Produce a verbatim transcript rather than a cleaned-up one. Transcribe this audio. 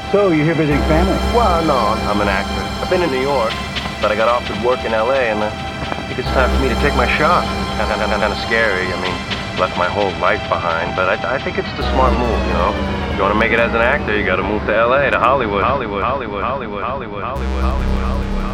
So, you're here visiting family? Well, no, I'm, I'm an actor. I've been in New York, but I got offered work in L A, and uh, I think it's time for me to take my shot. Kind of, kind of scary. I mean, left my whole life behind, but I, I think it's the smart move, you know? If you want to make it as an actor, you got to move to L A, to Hollywood. Hollywood, Hollywood, Hollywood, Hollywood, Hollywood, Hollywood, Hollywood.